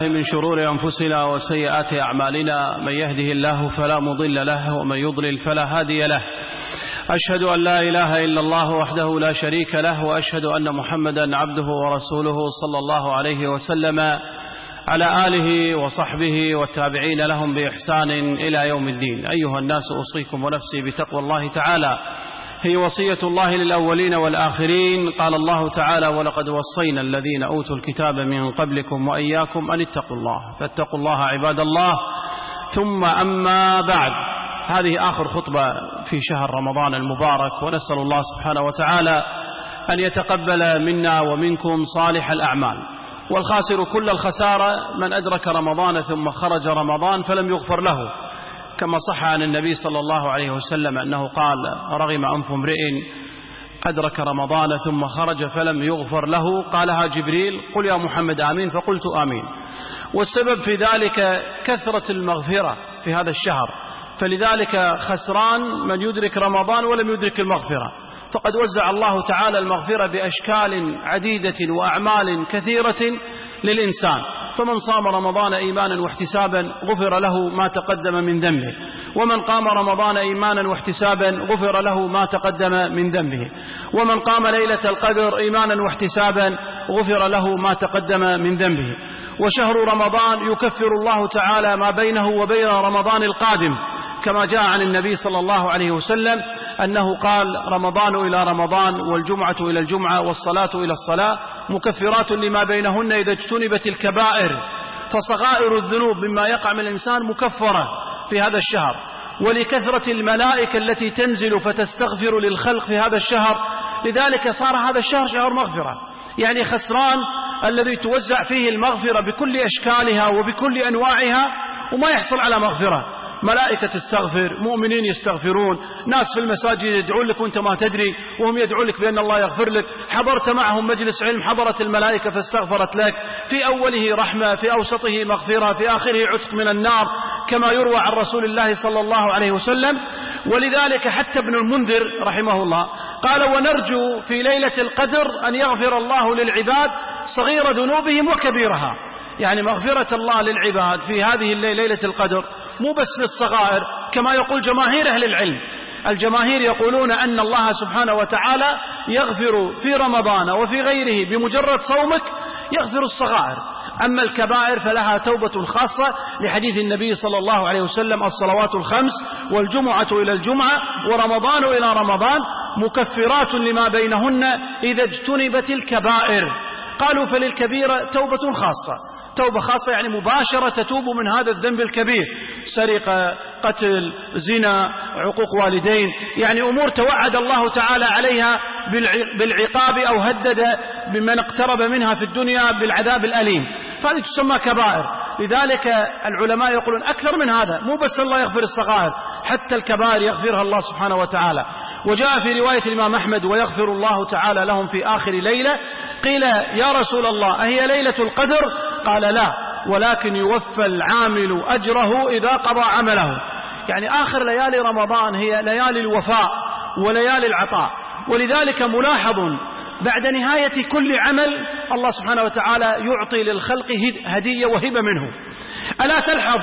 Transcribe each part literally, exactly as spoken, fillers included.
من شرور أنفسنا وسيئات أعمالنا، من يهده الله فلا مضل له ومن يضلل فلا هادي له. أشهد أن لا إله إلا الله وحده لا شريك له، وأشهد أن محمدا عبده ورسوله صلى الله عليه وسلم على آله وصحبه والتابعين لهم بإحسان إلى يوم الدين. أيها الناس، أوصيكم ونفسي بتقوى الله تعالى، هي وصية الله للأولين والآخرين. قال الله تعالى: ولقد وصينا الذين أوتوا الكتاب من قبلكم وإياكم أن اتقوا الله، فاتقوا الله عباد الله. ثم أما بعد، هذه آخر خطبة في شهر رمضان المبارك، ونسأل الله سبحانه وتعالى أن يتقبل منا ومنكم صالح الأعمال. والخاسر كل الخسارة من أدرك رمضان ثم خرج رمضان فلم يغفر له، كما صح عن النبي صلى الله عليه وسلم أنه قال: رغم أنف امرئ أدرك رمضان ثم خرج فلم يغفر له. قالها جبريل: قل يا محمد آمين، فقلت آمين. والسبب في ذلك كثرة المغفرة في هذا الشهر، فلذلك خسران من يدرك رمضان ولم يدرك المغفرة. فقد وزع الله تعالى المغفرة بأشكال عديدة وأعمال كثيرة للإنسان، فمن صام رمضان إيمانا واحتسابا غفر له ما تقدم من ذنبه، ومن قام رمضان إيمانا واحتسابا غفر له ما تقدم من ذنبه، ومن قام ليلة القدر إيمانا واحتسابا غفر له ما تقدم من ذنبه. وشهر رمضان يكفر الله تعالى ما بينه وبين رمضان القادم، كما جاء عن النبي صلى الله عليه وسلم أنه قال: رمضان إلى رمضان والجمعة إلى الجمعة والصلاة إلى الصلاة مكفرات لما بينهن إذا اجتنبت الكبائر. فصغائر الذنوب مما يقع من الإنسان مكفرة في هذا الشهر. ولكثرة الملائكة التي تنزل فتستغفر للخلق في هذا الشهر، لذلك صار هذا الشهر شهر مغفرة. يعني خسران الذي توزع فيه المغفرة بكل أشكالها وبكل أنواعها وما يحصل على مغفرة. ملائكة تستغفر، مؤمنين يستغفرون، ناس في المساجد يدعون لك وانت ما تدري، وهم يدعون لك بأن الله يغفر لك. حضرت معهم مجلس علم، حضرت الملائكة فاستغفرت لك. في أوله رحمة، في أوسطه مغفرة، في آخره عتق من النار، كما يروى عن رسول الله صلى الله عليه وسلم. ولذلك حتى ابن المنذر رحمه الله قال: ونرجو في ليلة القدر أن يغفر الله للعباد صغير ذنوبهم وكبيرها. يعني مغفرة الله للعباد في هذه الليلة ليلة القدر مو بس للصغائر، كما يقول جماهير أهل العلم. الجماهير يقولون أن الله سبحانه وتعالى يغفر في رمضان وفي غيره بمجرد صومك، يغفر الصغائر. أما الكبائر فلها توبة خاصة، لحديث النبي صلى الله عليه وسلم: الصلوات الخمس والجمعة إلى الجمعة ورمضان إلى رمضان مكفرات لما بينهن إذا اجتنبت الكبائر. قالوا: فللكبيرة توبة خاصة. توبة خاصة يعني مباشرة تتوب من هذا الذنب الكبير: سرقة، قتل، زنا، عقوق والدين، يعني أمور توعد الله تعالى عليها بالعقاب أو هدد بمن اقترب منها في الدنيا بالعذاب الأليم، فهذه تسمى كبائر. لذلك العلماء يقولون أكثر من هذا، مو بس الله يغفر الصغائر، حتى الكبائر يغفرها الله سبحانه وتعالى. وجاء في رواية الإمام أحمد: ويغفر الله تعالى لهم في آخر ليلة. قيل: يا رسول الله، أهي ليلة القدر؟ قال: لا، ولكن يوفى العامل أجره إذا قضى عمله. يعني آخر ليالي رمضان هي ليالي الوفاء وليالي العطاء. ولذلك ملاحظ بعد نهاية كل عمل الله سبحانه وتعالى يعطي للخلق هدية وهبة منه. ألا تلحظ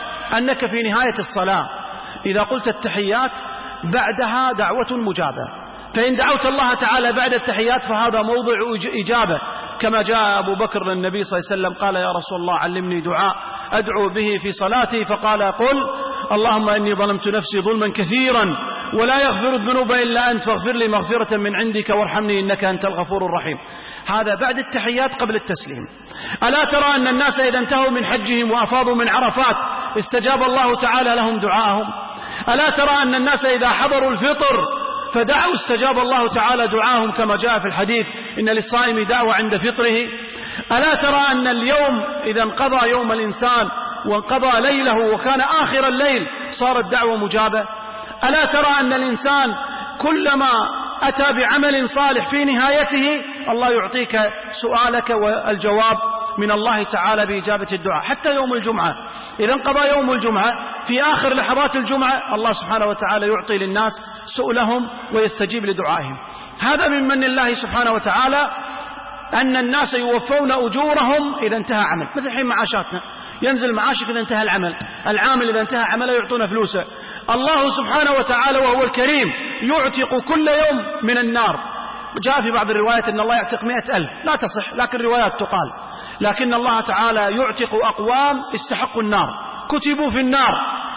أنك في نهاية الصلاة إذا قلت التحيات بعدها دعوة مجابة؟ فإن دعوت الله تعالى بعد التحيات فهذا موضع إجابة، كما جاء أبو بكر للنبي صلى الله عليه وسلم قال: يا رسول الله علمني دعاء أدعو به في صلاتي. فقال: قل اللهم إني ظلمت نفسي ظلما كثيرا ولا يغفر الذنوب إلا أنت، فاغفر لي مغفرة من عندك وارحمني إنك أنت الغفور الرحيم. هذا بعد التحيات قبل التسليم. ألا ترى أن الناس إذا انتهوا من حجهم وأفاضوا من عرفات استجاب الله تعالى لهم دعاءهم؟ ألا ترى أن الناس إذا حضروا الفطر فدعوا استجاب الله تعالى دعاهم، كما جاء في الحديث: إن للصائم دعوة عند فطره؟ ألا ترى أن اليوم إذا انقضى يوم الإنسان وانقضى ليله وكان آخر الليل صارت دعوة مجابة؟ ألا ترى أن الإنسان كلما أتى بعمل صالح في نهايته الله يعطيك سؤالك والجواب من الله تعالى بإجابة الدعاء؟ حتى يوم الجمعة إذا انقضى يوم الجمعة في آخر لحظات الجمعة الله سبحانه وتعالى يعطي للناس سؤلهم ويستجيب لدعائهم. هذا من من الله سبحانه وتعالى أن الناس يوفون أجورهم إذا انتهى عمل، مثل حين معاشاتنا، ينزل معاشك إذا انتهى العمل، العامل إذا انتهى عمله يعطون فلوسه. الله سبحانه وتعالى وهو الكريم يعتق كل يوم من النار. جاء في بعض الروايات أن الله يعتق مئة ألف، لا تصح لكن روايات تقال، لكن الله تعالى يعتق أقوام استحقوا النار، كتبوا في النار،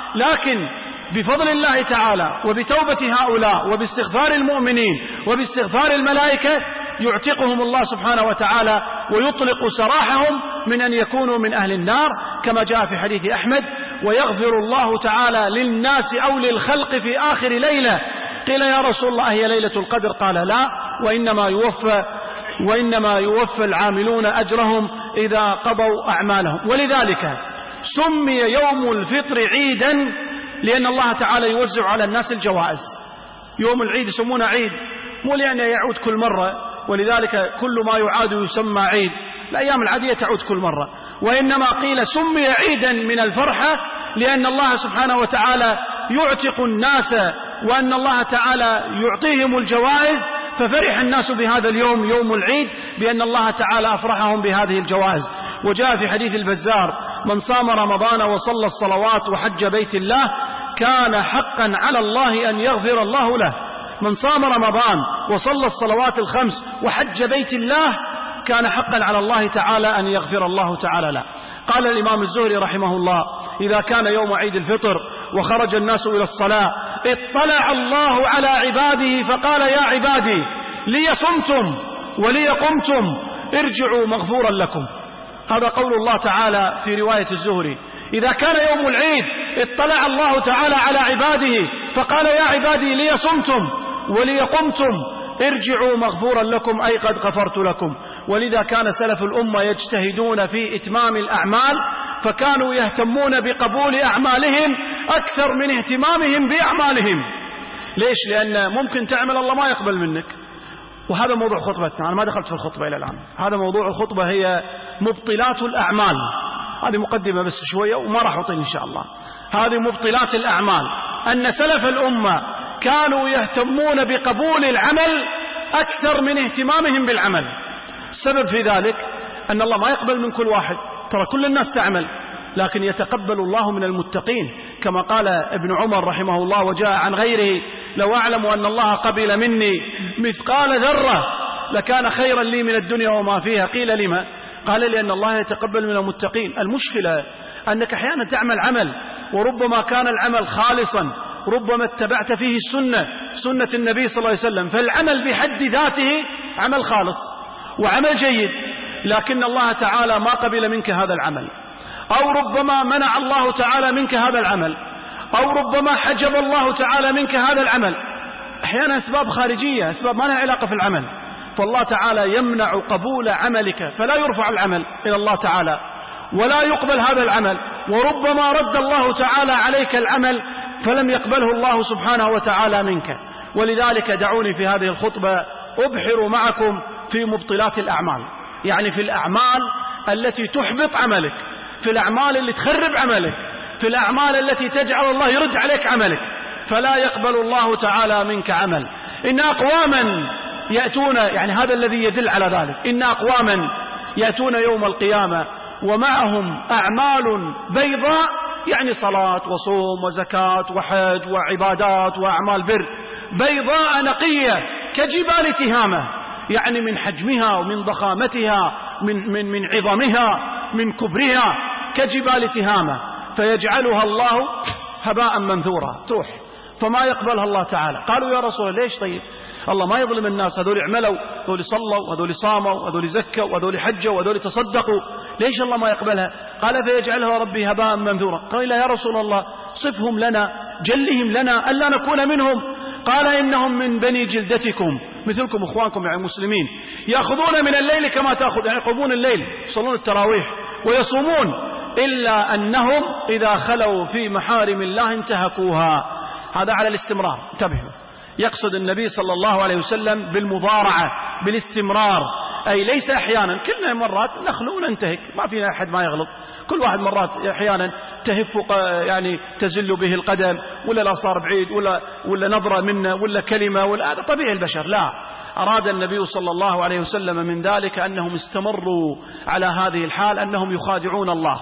لكن بفضل الله تعالى وبتوبة هؤلاء وباستغفار المؤمنين وباستغفار الملائكة يعتقهم الله سبحانه وتعالى ويطلق سراحهم من أن يكونوا من أهل النار، كما جاء في حديث أحمد: ويغفر الله تعالى للناس أو للخلق في آخر ليلة. قيل يا رسول الله هي ليلة القدر؟ قال لا، وإنما يوفى وإنما يوفى العاملون أجرهم إذا قضوا أعمالهم. ولذلك سمي يوم الفطر عيدا، لأن الله تعالى يوزع على الناس الجوائز. يوم العيد يسمونه عيد، مو لأن يعود كل مرة، ولذلك كل ما يعاد يسمى عيد، الأيام العادية تعود كل مرة، وإنما قيل سمي عيدا من الفرحة لأن الله سبحانه وتعالى يعتق الناس، وأن الله تعالى يعطيهم الجوائز، ففرح الناس بهذا اليوم يوم العيد بأن الله تعالى أفرحهم بهذه الجوائز. وجاء في حديث البزار: من صام رمضان وصلى الصلوات وحج بيت الله كان حقا على الله أن يغفر الله له. من صام رمضان وصلى الصلوات الخمس وحج بيت الله كان حقا على الله تعالى أن يغفر الله تعالى له. قال الإمام الزهري رحمه الله: إذا كان يوم عيد الفطر وخرج الناس إلى الصلاة اطلع الله على عباده فقال: يا عبادي لي صمتم ولي قمتم ارجعوا مغفورا لكم. هذا قول الله تعالى في رواية الزهري: إذا كان يوم العيد اطلع الله تعالى على عباده فقال: يا عبادي لي صمتم ولي قمتم ارجعوا مغفورا لكم، أي قد غفرت لكم. ولذا كان سلف الأمة يجتهدون في إتمام الأعمال، فكانوا يهتمون بقبول أعمالهم أكثر من اهتمامهم بأعمالهم. ليش؟ لأن ممكن تعمل الله ما يقبل منك، وهذا موضوع خطبتنا. أنا ما دخلت في الخطبة إلى الآن، هذا موضوع الخطبة هي مبطلات الأعمال. هذه مقدمة بس شوية وما راح أطيل إن شاء الله. هذه مبطلات الأعمال، أن سلف الأمة كانوا يهتمون بقبول العمل أكثر من اهتمامهم بالعمل. السبب في ذلك أن الله ما يقبل من كل واحد، ترى كل الناس تعمل، لكن يتقبل الله من المتقين، كما قال ابن عمر رحمه الله وجاء عن غيره: لو أعلم أن الله قبل مني مثقال ذرة لكان خيرا لي من الدنيا وما فيها. قيل لما؟ قال: لأن الله يتقبل من المتقين. المشكلة أنك أحيانا تعمل عمل وربما كان العمل خالصا، ربما اتبعت فيه السنة سنة النبي صلى الله عليه وسلم، فالعمل بحد ذاته عمل خالص وعمل جيد، لكن الله تعالى ما قبل منك هذا العمل، أو ربما منع الله تعالى منك هذا العمل، أو ربما حجب الله تعالى منك هذا العمل. أحيانا أسباب خارجية، أسباب ما لها علاقة في العمل، فالله تعالى يمنع قبول عملك، فلا يرفع العمل إلى الله تعالى ولا يقبل هذا العمل، وربما رد الله تعالى عليك العمل فلم يقبله الله سبحانه وتعالى منك. ولذلك دعوني في هذه الخطبة أبحر معكم في مبطلات الأعمال، يعني في الأعمال التي تحبط عملك، في الأعمال اللي تخرب عملك، في الأعمال التي تجعل الله يرد عليك عملك، فلا يقبل الله تعالى منك عمل. إن أقواما يأتون، يعني هذا الذي يدل على ذلك، إن أقواما يأتون يوم القيامة ومعهم أعمال بيضاء، يعني صلاة وصوم وزكاة وحج وعبادات وأعمال بر، بيضاء نقية كجبال تهامة، يعني من حجمها ومن ضخامتها من, من, من عظمها من كبرها كجبال تهامة، فيجعلها الله هباء منثورا، تروح فما يقبلها الله تعالى. قالوا: يا رسول الله ليش؟ طيب الله ما يظلم الناس، هذول عملوا، هذول صلوا، هذول صاموا، هذول زكوا، وهذول حجوا، وهذول تصدقوا، ليش الله ما يقبلها؟ قال: فيجعلها ربي هباء منثورا. قال: يا رسول الله صفهم لنا، جلهم لنا ألا نكون منهم. قال: إنهم من بني جلدتكم، مثلكم إخوانكم يعني المسلمين، يأخذون من الليل كما تأخذ، يعني يقومون الليل يصلون التراويح ويصومون، إلا أنهم إذا خلوا في محارم الله انتهكوها. هذا على الاستمرار، انتبهوا. يقصد النبي صلى الله عليه وسلم بالمضارعة، بالاستمرار، أي ليس أحيانا، كلنا مرات نخلو وننتهك، ما فينا أحد ما يغلط، كل واحد مرات أحيانا تهف يعني تزل به القدم، ولا لا صار بعيد، ولا ولا نظرة منا، ولا كلمة، ولا هذا طبيعي البشر. لا، أراد النبي صلى الله عليه وسلم من ذلك أنهم استمروا على هذه الحال، أنهم يخادعون الله.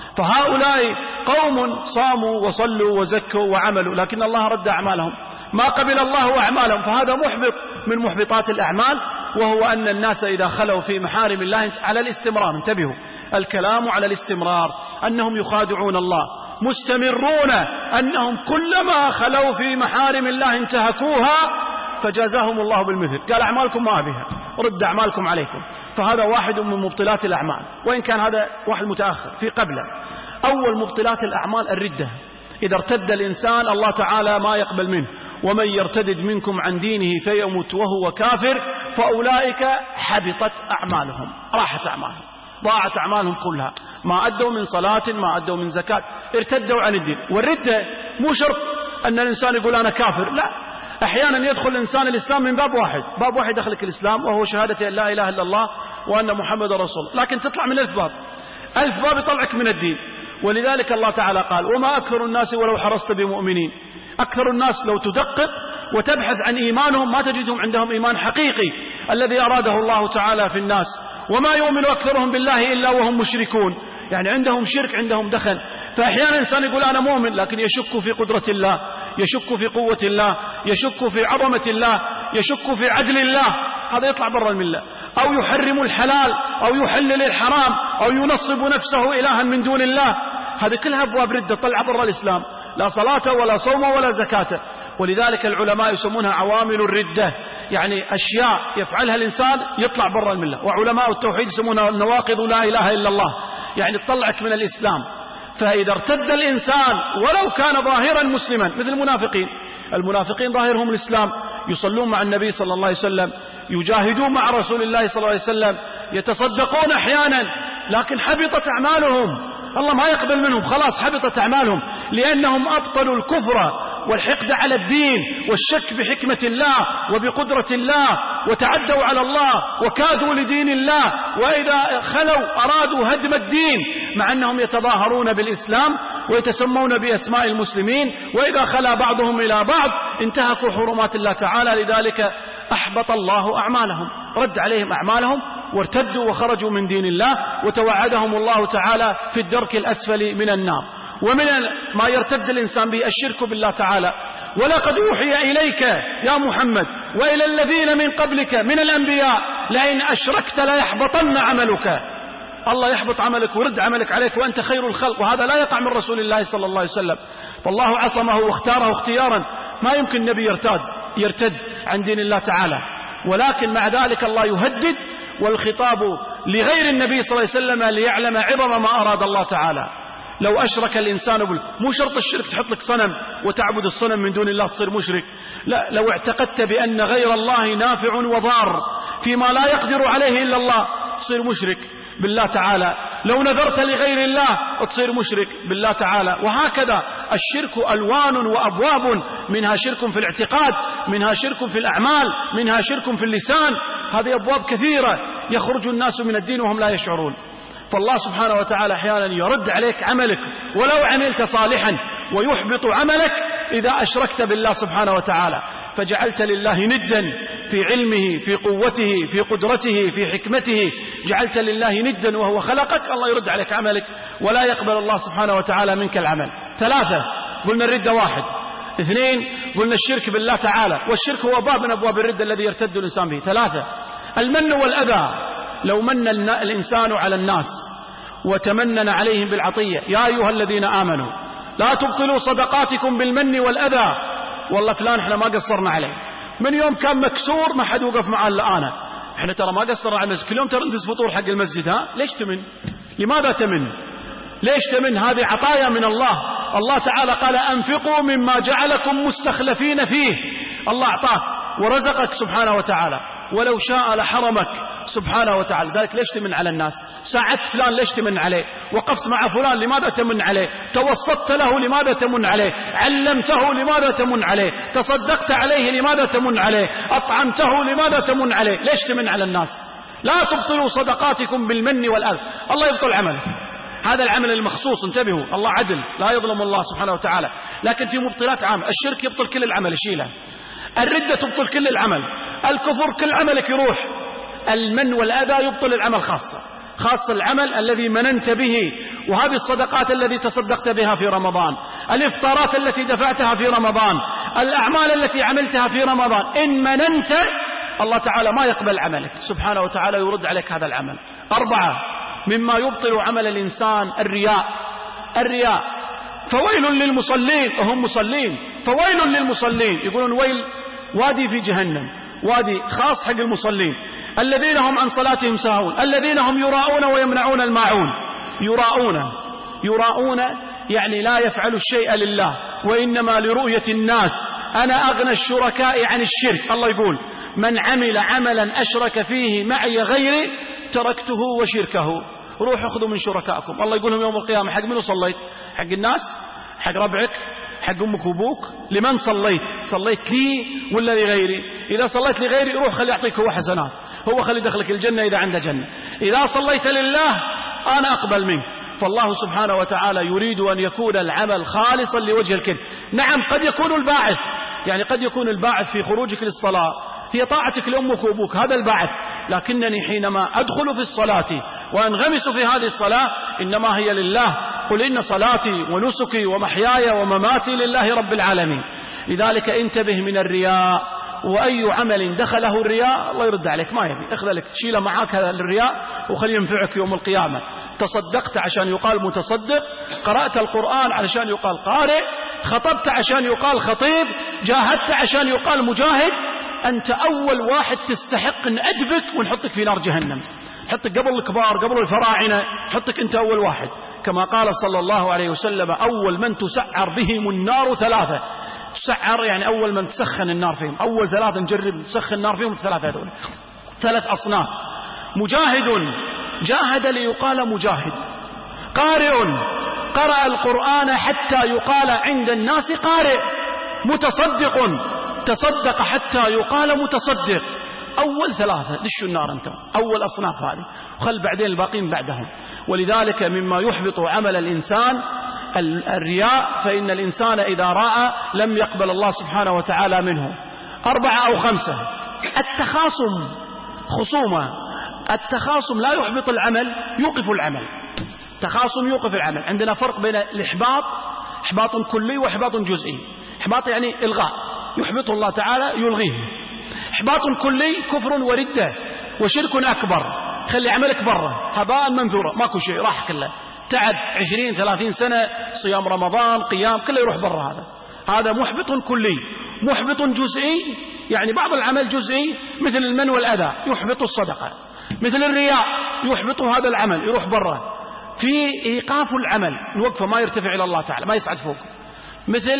فهؤلاء قوم صاموا وصلوا وزكوا وعملوا، لكن الله رد أعمالهم، ما قبل الله أعمالهم، فهذا محبط من محبطات الأعمال، وهو أن الناس إذا خلوا في محارم الله على الاستمرار، انتبهوا الكلام على الاستمرار، أنهم يخادعون الله مستمرون، أنهم كلما خلوا في محارم الله انتهكوها فجازاهم الله بالمثل، قال أعمالكم ما بها، رد أعمالكم عليكم. فهذا واحد من مبطلات الأعمال، وإن كان هذا واحد متأخر في قبله. أول مبطلات الأعمال الردة، إذا ارتد الإنسان الله تعالى ما يقبل منه، ومن يرتدد منكم عن دينه فيموت وهو كافر فأولئك حبطت أعمالهم، راحت أعمالهم، ضاعت أعمالهم كلها، ما أدوا من صلاة، ما أدوا من زكاة، ارتدوا عن الدين. والردة مو شرط أن الإنسان يقول أنا كافر، لا، أحيانا يدخل الإنسان الإسلام من باب واحد، باب واحد يدخلك الإسلام وهو شهادة أن لا إله إلا الله وأن محمد رسول الله، لكن تطلع من ألف باب، ألف باب يطلعك من الدين. ولذلك الله تعالى قال وما أكثر الناس ولو حرصت بمؤمنين. أكثر الناس لو تدقق وتبحث عن إيمانهم ما تجدهم عندهم إيمان حقيقي الذي أراده الله تعالى في الناس. وما يؤمن أكثرهم بالله إلا وهم مشركون، يعني عندهم شرك، عندهم دخل. فأحيانا إنسان يقول أنا مؤمن لكن يشك في قدرة الله، يشك في قوة الله، يشك في عظمة الله، يشك في عدل الله، هذا يطلع برا الملة. أو يحرم الحلال أو يحلل الحرام أو ينصب نفسه إلها من دون الله، هذه كلها أبواب ردة طلع برا الإسلام، لا صلاة ولا صوم ولا زكاة. ولذلك العلماء يسمونها عوامل الردة، يعني أشياء يفعلها الإنسان يطلع برا الملة. وعلماء التوحيد يسمونها نواقض لا إله إلا الله، يعني تطلعك من الإسلام. فإذا ارتد الإنسان ولو كان ظاهرا مسلما، مثل المنافقين، المنافقين ظاهرهم الإسلام، يصلون مع النبي صلى الله عليه وسلم، يجاهدون مع رسول الله صلى الله عليه وسلم، يتصدقون أحيانا، لكن حبطت أعمالهم، الله ما يقبل منهم، خلاص حبطت أعمالهم، لأنهم أبطلوا الكفر والحقد على الدين والشك بحكمة الله وبقدرة الله، وتعدوا على الله وكادوا لدين الله. وإذا خلوا أرادوا هدم الدين، مع أنهم يتظاهرون بالإسلام ويتسمون بأسماء المسلمين، وإذا خلا بعضهم إلى بعض انتهكوا حرمات الله تعالى. لذلك أحبط الله أعمالهم، رد عليهم أعمالهم، وارتدوا وخرجوا من دين الله، وتوعدهم الله تعالى في الدرك الأسفل من النار. ومن ما يرتد الإنسان به الشرك بالله تعالى. ولقد أوحي إليك يا محمد وإلى الذين من قبلك من الأنبياء لئن أشركت ليحبطن عملك، الله يحبط عملك ويرد عملك عليك وأنت خير الخلق، وهذا لا يقع من رسول الله صلى الله عليه وسلم. فالله عصمه واختاره اختيارا، ما يمكن النبي يرتد يرتد عن دين الله تعالى، ولكن مع ذلك الله يهدد، والخطاب لغير النبي صلى الله عليه وسلم ليعلم عظم ما أراد الله تعالى. لو أشرك الإنسان بل... مو شرط الشرك تحط لك صنم وتعبد الصنم من دون الله تصير مشرك، لا، لو اعتقدت بأن غير الله نافع وضار فيما لا يقدر عليه إلا الله تصير مشرك بالله تعالى. لو نذرت لغير الله تصير مشرك بالله تعالى. وهكذا الشرك ألوان وأبواب، منها شرك في الاعتقاد، منها شرك في الأعمال، منها شرك في اللسان، هذه أبواب كثيرة يخرج الناس من الدين وهم لا يشعرون. فالله سبحانه وتعالى أحيانا يرد عليك عملك ولو عملت صالحا، ويحبط عملك إذا أشركت بالله سبحانه وتعالى، فجعلت لله ندا في علمه، في قوته، في قدرته، في حكمته، جعلت لله ندا وهو خلقك، الله يرد عليك عملك ولا يقبل الله سبحانه وتعالى منك العمل. ثلاثة قلنا الردة واحد. اثنين قلنا الشرك بالله تعالى، والشرك هو باب من أبواب الردة الذي يرتد الإنسان به. ثلاثة المن والأذى. لو من الإنسان على الناس وتمنن عليهم بالعطية، يا أيها الذين آمنوا لا تبطلوا صدقاتكم بالمن والأذى، والله فلان احنا ما قصرنا عليه، من يوم كان مكسور ما حد وقف معه إلا أنا، احنا ترى ما قصرنا على المسجد، كل يوم ترى ندز فطور حق المسجد، ها ليش تمن؟ لماذا تمن؟ ليش تمن؟ هذه عطايا من الله. الله تعالى قال أنفقوا مما جعلكم مستخلفين فيه، الله أعطاك ورزقك سبحانه وتعالى، ولو شاء لحرمك سبحانه وتعالى. ذلك ليش تمن على الناس؟ ساعدت فلان ليش تمن عليه؟ وقفت مع فلان لماذا تمن عليه؟ توسطت له لماذا تمن عليه؟ علمته لماذا تمن عليه؟ تصدقت عليه لماذا تمن عليه؟ أطعمته لماذا تمن عليه؟ ليش تمن على الناس؟ لا تبطلوا صدقاتكم بالمن والأذى. الله يبطل عملك، هذا العمل المخصوص، انتبهوا، الله عدل لا يظلم الله سبحانه وتعالى. لكن في مبطلات عام، الشرك يبطل كل العمل يشيله، الردة تبطل كل العمل، الكفر كل عملك يروح، المن والأذى يبطل العمل خاصة خاصة العمل الذي مننت به، وهذه الصدقات التي تصدقت بها في رمضان، الإفطارات التي دفعتها في رمضان، الأعمال التي عملتها في رمضان، إن مننت الله تعالى ما يقبل عملك سبحانه وتعالى، يرد عليك هذا العمل. أربعة مما يبطل عمل الإنسان الرياء. الرياء فويل للمصلين، وهم مصلين، فويل للمصلين، يقولون ويل وادي في جهنم، وادي خاص حق المصلين، الذين هم عن صلاتهم ساهون، الذين هم يراءون ويمنعون الماعون. يراءون يراءون يعني لا يفعل الشيء لله وإنما لرؤية الناس. أنا أغنى الشركاء عن الشرك، الله يقول من عمل عملا أشرك فيه معي غيري تركته وشركه. روحوا خذوا من شركائكم، الله يقول لهم يوم القيامة حق منو صليت؟ حق الناس؟ حق ربعك؟ حق أمك وأبوك؟ لمن صليت؟ صليت لي ولا لغيري؟ إذا صليت لغيري روح خلي يعطيك هو حسنات، هو خلي دخلك الجنة إذا عنده جنة. إذا صليت لله أنا أقبل منك. فالله سبحانه وتعالى يريد أن يكون العمل خالصا لوجه الكريم. نعم قد يكون الباعث، يعني قد يكون الباعث في خروجك للصلاة هي طاعتك لأمك وأبوك، هذا الباعث، لكنني حينما أدخل في الصلاة وأنغمس في هذه الصلاة إنما هي لله، قل إن صلاتي ونسكي ومحياي ومماتي لله رب العالمين. لذلك انتبه من الرياء، وأي عمل دخله الرياء الله يرد عليك، ما يبي، اخذ لك شيله معاك هذا الرياء وخليه ينفعك يوم القيامة. تصدقت عشان يقال متصدق، قرأت القرآن علشان يقال قارئ، خطبت عشان يقال خطيب، جاهدت عشان يقال مجاهد، أنت أول واحد تستحق أن أدبك ونحطك في نار جهنم، حطك قبل الكبار قبل الفراعنة، حطك أنت أول واحد، كما قال صلى الله عليه وسلم أول من تسعر بهم النار ثلاثة. تسعر يعني أول من تسخن النار فيهم، أول ثلاثة نجرب نسخن النار فيهم الثلاثة هذول، ثلاث أصناف. مجاهد جاهد ليقال مجاهد، قارئ قرأ القرآن حتى يقال عند الناس قارئ، متصدق تصدق حتى يقال متصدق. أول ثلاثة دشوا النار أنتم، أول أصناف هذه، وخل بعدين الباقين بعدهم. ولذلك مما يحبط عمل الإنسان الرياء، فإن الإنسان إذا رأى لم يقبل الله سبحانه وتعالى منه. أربعة أو خمسة التخاصم، خصومة. التخاصم لا يحبط العمل، يوقف العمل. تخاصم يوقف العمل. عندنا فرق بين الإحباط، إحباط كلي وإحباط جزئي. إحباط يعني إلغاء، يحبط الله تعالى يلغيه. إحباط كلي كفر وردة وشرك أكبر، خلي عملك برا هباء منثورا، ماكو شيء راح كله، تعب عشرين ثلاثين سنة صيام رمضان قيام كله يروح برا. هذا هذا محبط كلي. محبط جزئي يعني بعض العمل جزئي مثل المن والأذى يحبط الصدقة، مثل الرياء يحبط هذا العمل يروح برا. في إيقاف العمل نوقفه ما يرتفع إلى الله تعالى ما يصعد فوق. مثل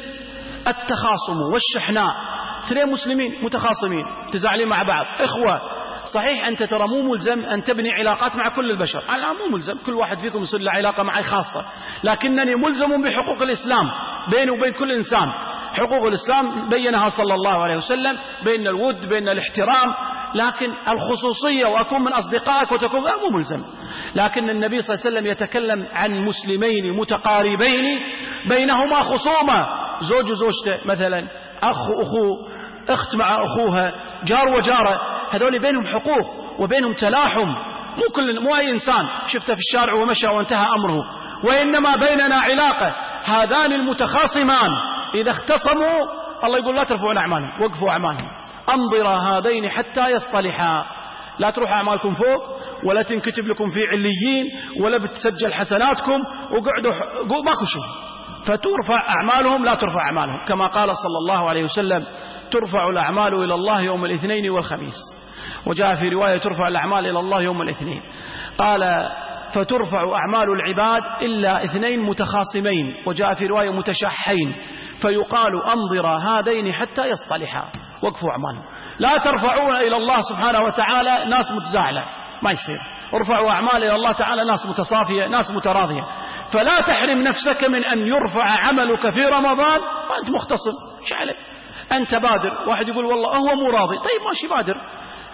التخاصم والشحناء، اثنين مسلمين متخاصمين تزاعلين مع بعض إخوة، صحيح أنت ترى مو ملزم أن تبني علاقات مع كل البشر، الآن مو ملزم، كل واحد فيكم يصير له علاقة معي خاصة، لكنني ملزم بحقوق الإسلام بيني وبين كل إنسان. حقوق الإسلام بينها صلى الله عليه وسلم، بين الود بين الاحترام، لكن الخصوصية وأكون من أصدقائك وتكون مو ملزم. لكن النبي صلى الله عليه وسلم يتكلم عن مسلمين متقاربين بينهما خصومة، زوج وزوجته مثلا، أخ وأخوه، أخت مع أخوها، جار وجارة، هذول بينهم حقوق وبينهم تلاحم. مو كل مو أي إنسان شفته في الشارع ومشى وانتهى أمره، وإنما بيننا علاقة. هذان المتخاصمان إذا اختصموا الله يقول لا ترفعون أعمالهم، وقفوا أعمالهم، أنظر هذين حتى يصطلحا. لا تروح أعمالكم فوق ولا تنكتب لكم في عليين ولا بتسجل حسناتكم وقعدوا ماكو شيء، فترفع أعمالهم لا ترفع أعمالهم، كما قال صلى الله عليه وسلم ترفع الأعمال إلى الله يوم الاثنين والخميس، وجاء في رواية ترفع الأعمال إلى الله يوم الاثنين. قال فترفع أعمال العباد إلا اثنين متخاصمين، وجاء في رواية متشحين، فيقال أنظر هذين حتى يصطلحا، وقفوا أعمالهم. لا ترفعون إلى الله سبحانه وتعالى ناس متزاعلة، ما يصير. ارفعوا أعمال إلى الله تعالى ناس متصافية ناس متراضية. فلا تحرم نفسك من أن يرفع عملك في رمضان وأنت مختصم. ايش عليك؟ أنت بادر. واحد يقول والله هو مو راضي، طيب ماشي بادر،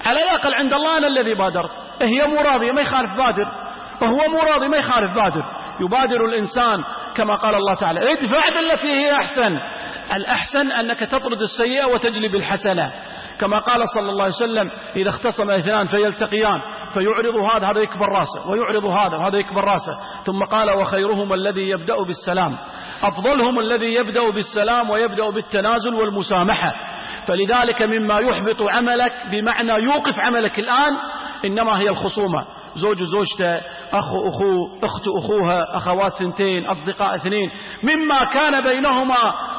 على الأقل عند الله أنا الذي بادرت، هي مو راضية ما يخالف بادر، وهو مو راضي ما يخالف بادر. يبادر الإنسان كما قال الله تعالى ادفع بالتي هي أحسن. الأحسن أنك تطرد السيئة وتجلب الحسنة، كما قال صلى الله عليه وسلم إذا اختصم اثنان فيلتقيان فيعرض هذا هذا يكبر راسه ويعرض هذا وهذا يكبر راسه، ثم قال وخيرهم الذي يبدأ بالسلام، أفضلهم الذي يبدأ بالسلام ويبدأ بالتنازل والمسامحة. فلذلك مما يحبط عملك بمعنى يوقف عملك الآن إنما هي الخصومة، زوج زوجته، أخو أخوه، أخت أخوها، أخوات ثنتين، أصدقاء اثنين، مما كان بينهما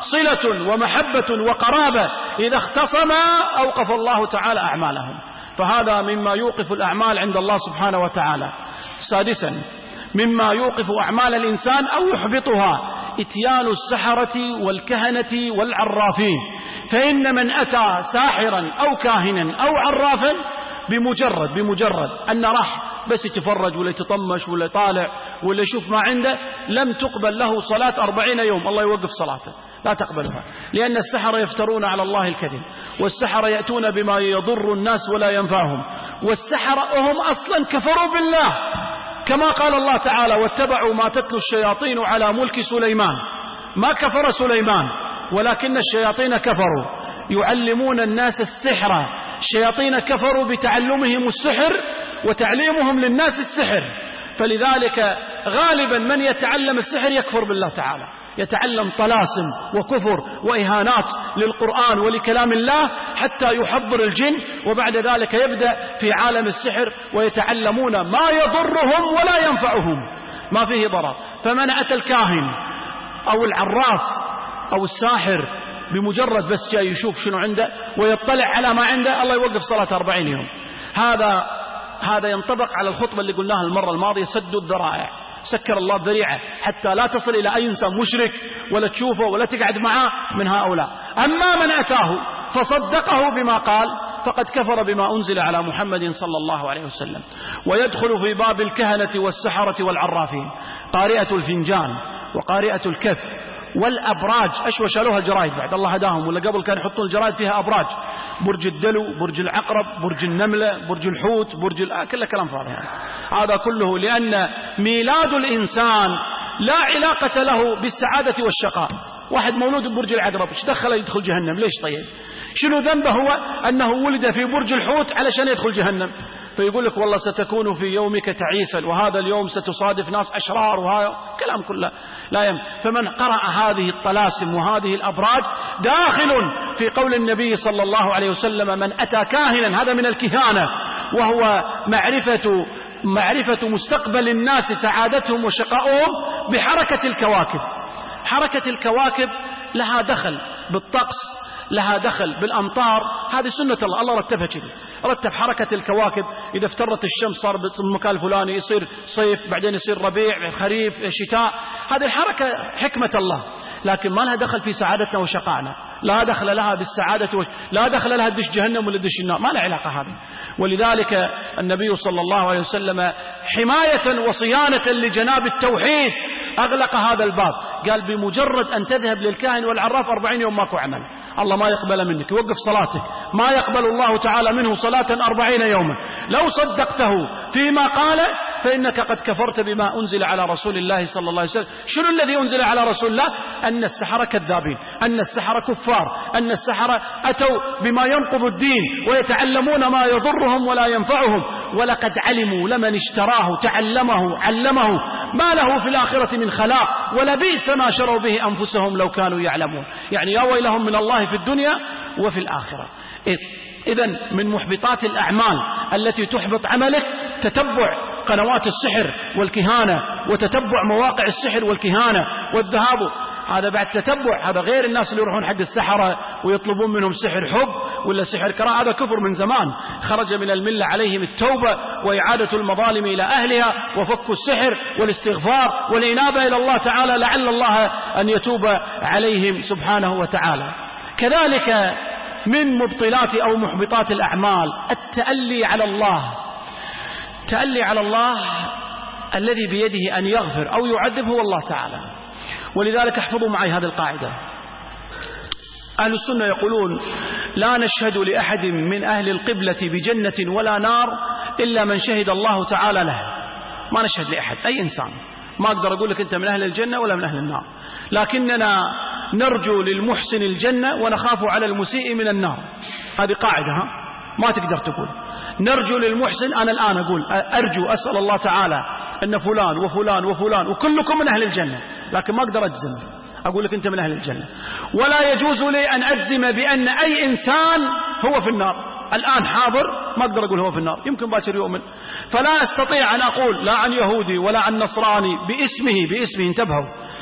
صلة ومحبة وقرابة، إذا اختصما أوقف الله تعالى أعمالهم، فهذا مما يوقف الأعمال عند الله سبحانه وتعالى. سادسا مما يوقف أعمال الإنسان أو يحبطها إتيان السحرة والكهنة والعرافين، فإن من أتى ساحرا أو كاهنا أو عرافا بمجرد بمجرد أن راح بس يتفرج ولا يتطمش ولا يطالع ولا يشوف ما عنده لم تقبل له صلاة أربعين يوم، الله يوقف صلاته لا تقبلها، لأن السحرة يفترون على الله الكذب، والسحرة يأتون بما يضر الناس ولا ينفعهم، والسحرة هم أصلا كفروا بالله، كما قال الله تعالى واتبعوا ما تتلو الشياطين على ملك سليمان. ما كفر سليمان ولكن الشياطين كفروا يعلمون الناس السحر، الشياطين كفروا بتعلمهم السحر وتعليمهم للناس السحر، فلذلك غالبا من يتعلم السحر يكفر بالله تعالى، يتعلم طلاسم وكفر وإهانات للقرآن ولكلام الله حتى يحضر الجن، وبعد ذلك يبدأ في عالم السحر ويتعلمون ما يضرهم ولا ينفعهم، ما فيه ضرر. فمن أتى الكاهن أو العراف أو الساحر بمجرد بس جاي يشوف شنو عنده ويطلع على ما عنده، الله يوقف صلاة أربعين يوم. هذا هذا ينطبق على الخطبة اللي قلناها المرة الماضية، سد الذرائع، سكر الله الذريعة حتى لا تصل إلى أي إنسان مشرك ولا تشوفه ولا تقعد معه من هؤلاء. أما من أتاه فصدقه بما قال فقد كفر بما أنزل على محمد صلى الله عليه وسلم. ويدخل في باب الكهنة والسحرة والعرافين قارئة الفنجان وقارئة الكف والأبراج، أشوى شالوها جرايد بعد الله هداهم، ولا قبل كان يحطون الجرايد فيها أبراج، برج الدلو، برج العقرب، برج النملة، برج الحوت، برج ال... كله كلام فاضي يعني. هذا كله لأن ميلاد الإنسان لا علاقة له بالسعادة والشقاء. واحد مولود ببرج العقرب ايش دخله يدخل جهنم؟ ليش طيب؟ شنو ذنبه هو أنه ولد في برج الحوت علشان يدخل جهنم؟ فيقول لك والله ستكون في يومك تعيسا، وهذا اليوم ستصادف ناس أشرار، وهذا كلام كله لا يم. فمن قرأ هذه الطلاسم وهذه الأبراج داخل في قول النبي صلى الله عليه وسلم من أتى كاهنا، هذا من الكهانة، وهو معرفة معرفة مستقبل الناس سعادتهم وشقاؤهم بحركة الكواكب. حركة الكواكب لها دخل بالطقس، لها دخل بالأمطار، هذه سنة الله، الله رتبها كذا، رتب حركة الكواكب. إذا افترت الشمس صار بالمكان الفلاني يصير صيف، بعدين يصير ربيع، خريف، شتاء، هذه الحركة حكمة الله، لكن ما لها دخل في سعادتنا وشقائنا، لا دخل لها بالسعادة وش... لا دخل لها دش جهنم ولا دش النار، ما لها علاقة هذه. ولذلك النبي صلى الله عليه وسلم حماية وصيانة لجناب التوحيد أغلق هذا الباب، قال بمجرد أن تذهب للكاهن والعراف أربعين يوم ماكو عمل، الله ما يقبل منك، يوقف صلاتك، ما يقبل الله تعالى منه صلاة أربعين يوما. لو صدقته فيما قال فإنك قد كفرت بما أنزل على رسول الله صلى الله عليه وسلم. شنو الذي أنزل على رسول الله؟ أن السحرة كذابين، أن السحرة كفار، أن السحرة أتوا بما ينقض الدين ويتعلمون ما يضرهم ولا ينفعهم، ولقد علموا لمن اشتراه تعلمه علمه ما له في الآخرة من خلاق ولبئس ما شروا به أنفسهم لو كانوا يعلمون. يعني يا ويلهم من الله في الدنيا وفي الآخرة. إذن من محبطات الأعمال التي تحبط عملك تتبع قنوات السحر والكهانة، وتتبع مواقع السحر والكهانة والذهاب، هذا بعد تتبع، هذا غير الناس اللي يروحون حق السحرة ويطلبون منهم سحر حب ولا سحر كراهة، هذا كفر من زمان، خرج من الملة، عليهم التوبة وإعادة المظالم إلى أهلها وفك السحر والاستغفار والإنابة إلى الله تعالى لعل الله أن يتوب عليهم سبحانه وتعالى. كذلك من مبطلات أو محبطات الأعمال التألي على الله، التألي على الله الذي بيده أن يغفر أو يعذب هو الله تعالى. ولذلك احفظوا معي هذه القاعدة، أهل السنة يقولون لا نشهد لأحد من أهل القبلة بجنة ولا نار إلا من شهد الله تعالى له. ما نشهد لأحد أي إنسان، ما أقدر أقول لك أنت من أهل الجنة ولا من أهل النار، لكننا نرجو للمحسن الجنة ونخاف على المسيء من النار. هذه قاعدة، ها؟ ما تقدر تقول نرجو للمحسن. أنا الآن أقول أرجو أسأل الله تعالى أن فلان وفلان وفلان وكلكم من أهل الجنة، لكن ما أقدر أجزم أقول لك أنت من أهل الجنة، ولا يجوز لي أن أجزم بأن أي إنسان هو في النار. الآن حاضر ما أقدر أقول هو في النار، يمكن باكر يؤمن، فلا أستطيع أن أقول لا عن يهودي ولا عن نصراني باسمه باسمه انتبهوا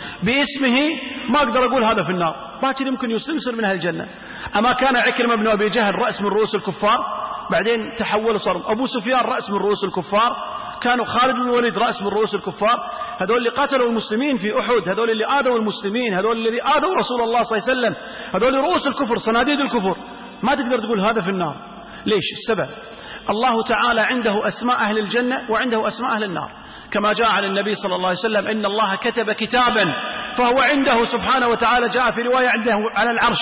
باسمه ما أقدر أقول هذا في النار، باكر يمكن يسلم يصير من أهل الجنة. أما كان عكرمة بن أبي جهل رأس من رؤوس الكفار، بعدين تحول صار أبو سفيان رأس من رؤوس الكفار، كانوا خالد بن الوليد رأس من رؤوس الكفار، هذول اللي قتلوا المسلمين في أحد، هذول اللي آذوا المسلمين، هذول اللي آذوا رسول الله صلى الله عليه وسلم، هذول رؤوس الكفر صناديد الكفر. ما تقدر تقول هذا في النار. ليش؟ السبب الله تعالى عنده أسماء أهل الجنة وعنده أسماء أهل النار، كما جاء عن النبي صلى الله عليه وسلم إن الله كتب كتابا فهو عنده سبحانه وتعالى، جاء في رواية عنده على العرش،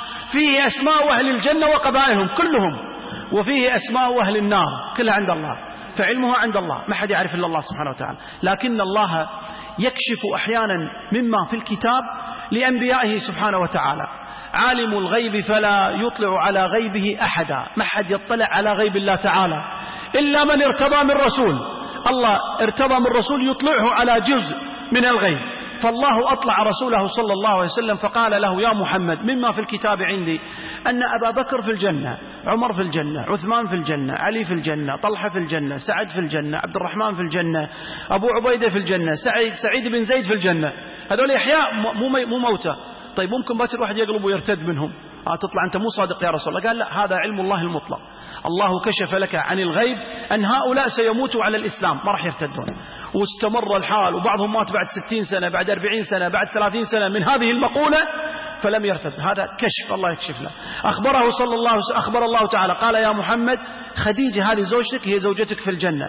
فيه أسماء أهل الجنة وقبائلهم كلهم، وفيه أسماء أهل النار كلها عند الله، فعلمها عند الله، ما حد يعرف إلا الله سبحانه وتعالى. لكن الله يكشف أحيانا مما في الكتاب لأنبيائه سبحانه وتعالى. عالم الغيب فلا يطلع على غيبه أحدا، ما حد يطلع على غيب الله تعالى إلا من ارتضى من رسول. الله ارتضى من رسول يطلعه على جزء من الغيب، فالله أطلع رسوله صلى الله عليه وسلم فقال له يا محمد مما في الكتاب عندي أن أبا بكر في الجنة، عمر في الجنة، عثمان في الجنة، علي في الجنة، طلحة في الجنة، سعد في الجنة، عبد الرحمن في الجنة، أبو عبيدة في الجنة، سعيد, سعيد بن زيد في الجنة. هذول أحياء مو, مو موتى. طيب ممكن باكر واحد يقلب ويرتد منهم، آه تطلع أنت مو صادق يا رسول الله. قال لا، هذا علم الله المطلق، الله كشف لك عن الغيب أن هؤلاء سيموتوا على الإسلام ما راح يرتدون. واستمر الحال، وبعضهم مات بعد ستين سنة، بعد أربعين سنة، بعد ثلاثين سنة من هذه المقولة فلم يرتد. هذا كشف الله يكشف له. أخبره صلى الله أخبر الله تعالى قال يا محمد خديجة هذه زوجتك هي زوجتك في الجنة،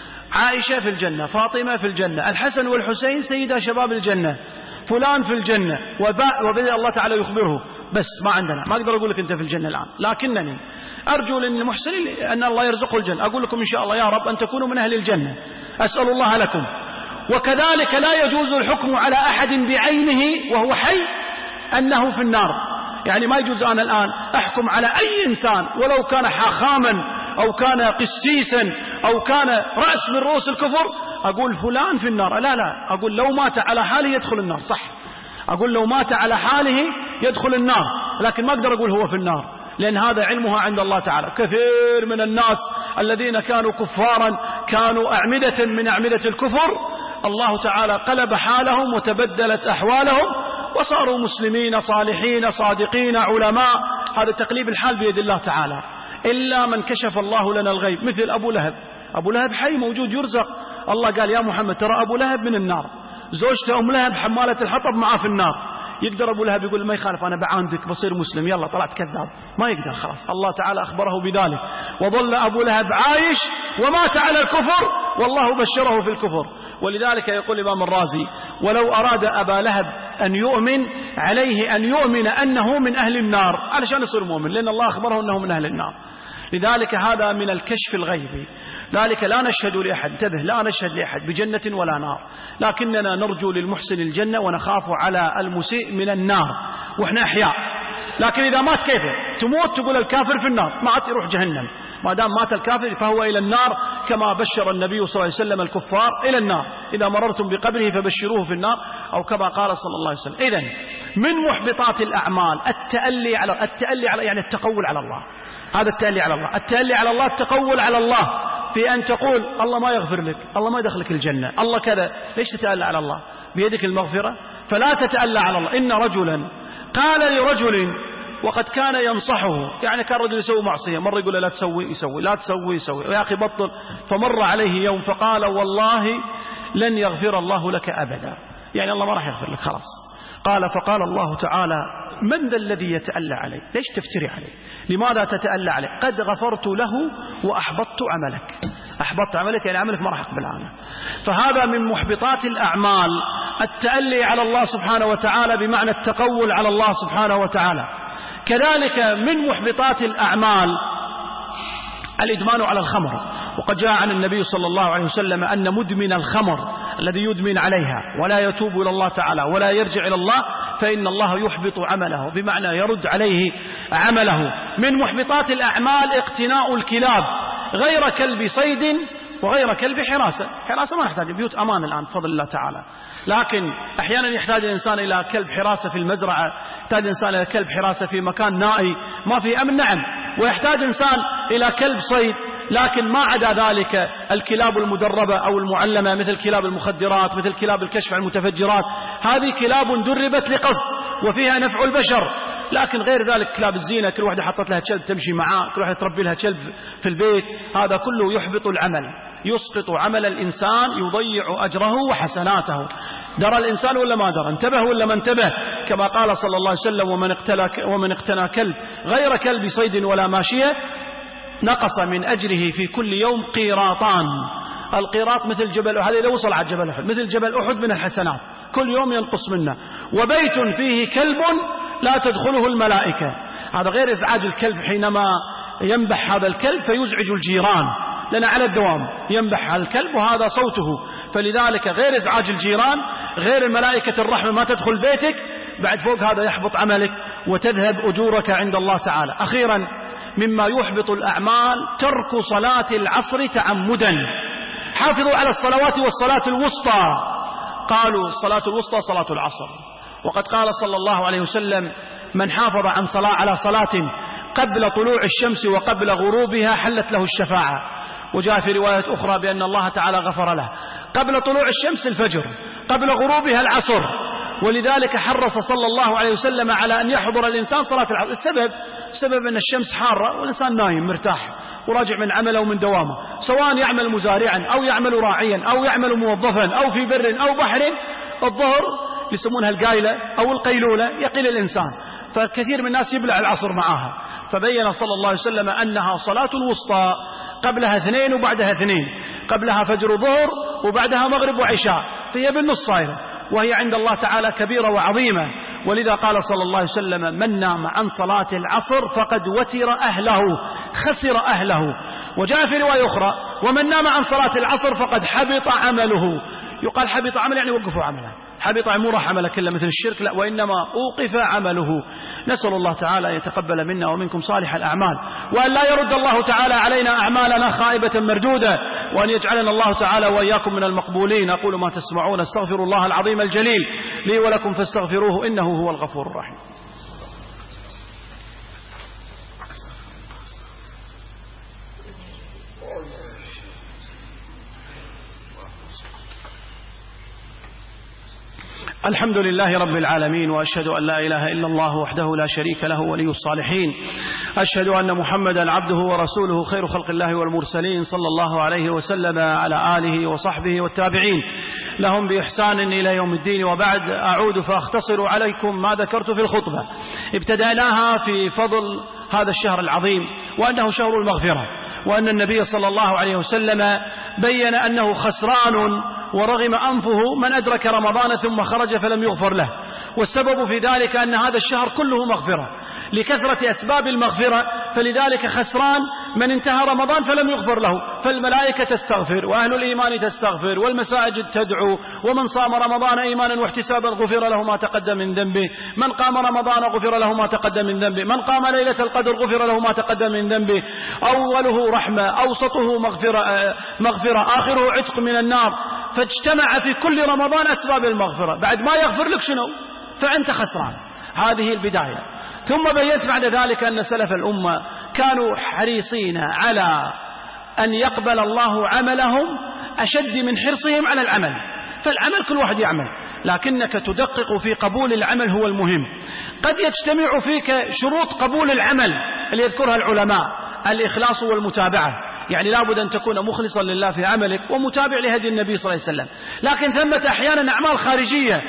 عائشة في الجنة، فاطمة في الجنة، الحسن والحسين سيدا شباب الجنة، فلان في الجنة، وبدأ الله تعالى يخبره. بس ما عندنا، ما أقدر أقول لك أنت في الجنة الآن، لكنني أرجو للمحسنين أن الله يرزقه الجنة، أقول لكم إن شاء الله يا رب أن تكونوا من أهل الجنة، أسأل الله لكم. وكذلك لا يجوز الحكم على أحد بعينه وهو حي أنه في النار. يعني ما يجوز أنا الآن أحكم على أي إنسان ولو كان حاخاما أو كان قسيسا أو كان رأس من رؤوس الكفر أقول فلان في النار، لا لا، أقول لو مات على حاله يدخل النار، صح، أقول لو مات على حاله يدخل النار، لكن ما أقدر أقول هو في النار، لأن هذا علمها عند الله تعالى. كثير من الناس الذين كانوا كفارا كانوا أعمدة من أعمدة الكفر، الله تعالى قلب حالهم وتبدلت أحوالهم وصاروا مسلمين صالحين صادقين علماء. هذا تقليب الحال بيد الله تعالى، إلا من كشف الله لنا الغيب، مثل أبو لهب. أبو لهب حي موجود يرزق، الله قال يا محمد ترى أبو لهب من النار، زوجته أم لهب حمالة الحطب معه في النار. يقدر أبو لهب يقول ما يخالف أنا بعاندك بصير مسلم، يلا طلعت كذاب، ما يقدر، خلاص الله تعالى أخبره بذلك. وظل أبو لهب عايش ومات على الكفر والله بشره في الكفر. ولذلك يقول الإمام الرازي ولو أراد أبا لهب أن يؤمن عليه أن يؤمن أنه من أهل النار علشان يصير مؤمن، لأن الله أخبره أنه من أهل النار. لذلك هذا من الكشف الغيبي. ذلك لا نشهد لأحد، انتبه، لا نشهد لأحد بجنة ولا نار، لكننا نرجو للمحسن الجنة ونخاف على المسيء من النار وإحنا أحياء. لكن إذا مات كيف تموت تقول الكافر في النار، ما عاد يروح جهنم، ما دام مات الكافر فهو إلى النار، كما بشر النبي صلى الله عليه وسلم الكفار إلى النار، إذا مررتم بقبره فبشروه في النار، أو كما قال صلى الله عليه وسلم. إذن من محبطات الأعمال التألي على التألي على يعني التقول على الله، هذا التألي على الله. التألي على الله التقول على الله في أن تقول الله ما يغفر لك، الله ما يدخلك الجنة، الله كذا. ليش تتألى على الله؟ بيدك المغفرة، فلا تتألى على الله. إن رجلا قال لرجل وقد كان ينصحه، يعني كان رجل يسوي معصية، مرة يقول لا تسوي يسوي، لا تسوي يسوي، يا أخي بطل. فمر عليه يوم فقال والله لن يغفر الله لك أبدا، يعني الله ما راح يغفر لك خلاص. قال فقال الله تعالى من ذا الذي يتألى عليه؟ ليش تفتري عليه؟ لماذا تتألى عليه؟ قد غفرت له وأحبطت عملك. أحبطت عملك يعني عملك ما راح أقبل عنه. فهذا من محبطات الأعمال التألي على الله سبحانه وتعالى، بمعنى التقول على الله سبحانه وتعالى. كذلك من محبطات الأعمال الإدمان على الخمر، وقد جاء عن النبي صلى الله عليه وسلم أن مدمن الخمر الذي يدمن عليها ولا يتوب إلى الله تعالى ولا يرجع إلى الله فإن الله يحبط عمله، بمعنى يرد عليه عمله. من محبطات الأعمال اقتناء الكلاب غير كلب صيد وغير كلب حراسة. حراسة ما نحتاج، بيوت أمان الآن بفضل الله تعالى، لكن أحيانا يحتاج الإنسان إلى كلب حراسة في المزرعة، يحتاج الإنسان إلى كلب حراسة في مكان نائي ما في أمن، نعم، ويحتاج إنسان إلى كلب صيد، لكن ما عدا ذلك الكلاب المدربة أو المعلمة مثل كلاب المخدرات، مثل كلاب الكشف عن المتفجرات، هذه كلاب دربت لقصد وفيها نفع البشر. لكن غير ذلك كلاب الزينة، كل واحدة حطت لها كلب تمشي معاه، كل واحدة تربي لها كلب في البيت، هذا كله يحبط العمل، يسقط عمل الإنسان، يضيع أجره وحسناته. درى الإنسان ولا ما درى؟ انتبه ولا ما انتبه؟ كما قال صلى الله عليه وسلم: ومن اقتنى ومن اقتنى كلب غير كلب صيد ولا ماشية نقص من أجره في كل يوم قيراطان. القيراط مثل جبل أحد، إذا وصل على جبل أحد مثل جبل أحد من الحسنات، كل يوم ينقص منه. وبيت فيه كلب لا تدخله الملائكة، هذا غير إزعاج الكلب حينما ينبح هذا الكلب فيزعج الجيران، لأن على الدوام ينبح هذا الكلب وهذا صوته، فلذلك غير إزعاج الجيران، غير الملائكة الرحمة ما تدخل بيتك، بعد فوق هذا يحبط عملك وتذهب أجورك عند الله تعالى. أخيرا مما يحبط الأعمال ترك صلاة العصر تعمدا. حافظوا على الصلوات والصلاة الوسطى، قالوا الصلاة الوسطى صلاة العصر، وقد قال صلى الله عليه وسلم: من حافظ عن صلاة على صلاة قبل طلوع الشمس وقبل غروبها حلت له الشفاعة. وجاء في رواية أخرى بأن الله تعالى غفر له. قبل طلوع الشمس الفجر، قبل غروبها العصر، ولذلك حرص صلى الله عليه وسلم على أن يحضر الإنسان صلاة العصر. السبب السبب أن الشمس حارة والإنسان نايم مرتاح وراجع من عمله ومن دوامه، سواء يعمل مزارعا أو يعمل راعيا أو يعمل موظفا أو في بر أو بحر، الظهر يسمونها القايلة أو القيلولة يقيل الإنسان، فكثير من الناس يبلع العصر معاها. فبين صلى الله عليه وسلم أنها صلاة الوسطى، قبلها اثنين وبعدها اثنين، قبلها فجر ظهر وبعدها مغرب وعشاء، فهي بالنص صايرة، وهي عند الله تعالى كبيرة وعظيمة. ولذا قال صلى الله عليه وسلم: من نام عن صلاة العصر فقد وتر أهله، خسر أهله. وجاء في رواية أخرى: ومن نام عن صلاة العصر فقد حبط عمله. يقال حبط عمله يعني وقفوا عمله، حبط مو راح عمله كله مثل الشرك، لا، وإنما أوقف عمله. نسأل الله تعالى أن يتقبل منا ومنكم صالح الأعمال، وأن لا يرد الله تعالى علينا أعمالنا خائبة مردودة، وأن يجعلنا الله تعالى وإياكم من المقبولين. أقول ما تسمعون، استغفر الله العظيم الجليل لي ولكم فاستغفروه إنه هو الغفور الرحيم. الحمد لله رب العالمين، وأشهد أن لا إله إلا الله وحده لا شريك له ولي الصالحين، أشهد أن محمدا عبده ورسوله خير خلق الله والمرسلين، صلى الله عليه وسلم على آله وصحبه والتابعين لهم بإحسان إلى يوم الدين. وبعد، أعود فأختصر عليكم ما ذكرت في الخطبة. ابتدأناها في فضل هذا الشهر العظيم، وأنه شهر المغفرة، وأن النبي صلى الله عليه وسلم بين أنه خسران ورغم أنفه من أدرك رمضان ثم خرج فلم يغفر له. والسبب في ذلك أن هذا الشهر كله مغفرة لكثرة أسباب المغفرة، فلذلك خسران من انتهى رمضان فلم يغفر له. فالملائكة تستغفر، وأهل الإيمان تستغفر، والمساجد تدعو، ومن صام رمضان إيمانا واحتسابا غفر له ما تقدم من ذنبه، من قام رمضان غفر له ما تقدم من ذنبه، من قام ليلة القدر غفر له ما تقدم من ذنبه. أوله رحمة، أوسطه مغفرة, مغفرة آخره عتق من النار. فاجتمع في كل رمضان أسباب المغفرة، بعد ما يغفر لك شنو؟ فأنت خسران. هذه البداية. ثم بيّنت بعد ذلك أن سلف الأمة كانوا حريصين على أن يقبل الله عملهم أشد من حرصهم على العمل. فالعمل كل واحد يعمل، لكنك تدقق في قبول العمل هو المهم. قد يجتمع فيك شروط قبول العمل اللي يذكرها العلماء: الإخلاص والمتابعة، يعني لابد أن تكون مخلصا لله في عملك ومتابع لهدي النبي صلى الله عليه وسلم. لكن ثمة أحيانا أعمال خارجية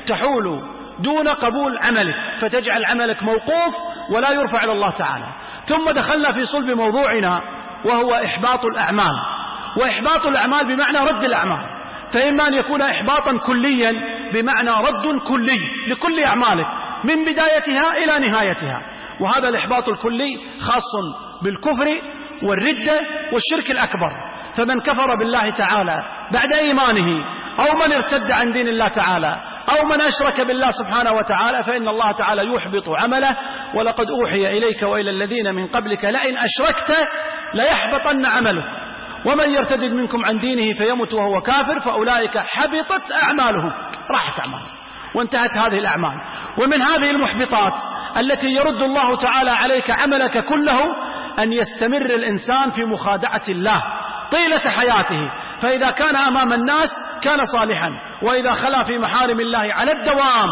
تحول دون قبول عملك، فتجعل عملك موقوف ولا يرفع إلى الله تعالى. ثم دخلنا في صلب موضوعنا، وهو إحباط الأعمال. وإحباط الأعمال بمعنى رد الأعمال، فإما أن يكون إحباطا كليا بمعنى رد كلي لكل أعمالك من بدايتها إلى نهايتها، وهذا الإحباط الكلي خاص بالكفر والردة والشرك الأكبر. فمن كفر بالله تعالى بعد إيمانه أو من ارتد عن دين الله تعالى أو من أشرك بالله سبحانه وتعالى فإن الله تعالى يحبط عمله. ولقد أوحي إليك وإلى الذين من قبلك لئن أشركت ليحبطن عمله ومن يرتد منكم عن دينه فيمت وهو كافر فأولئك حبطت أعمالهم، راحت أعمالهم وانتهت هذه الأعمال. ومن هذه المحبطات التي يرد الله تعالى عليك عملك كله أن يستمر الإنسان في مخادعة الله طيلة حياته، فإذا كان أمام الناس كان صالحا، وإذا خلا في محارم الله على الدوام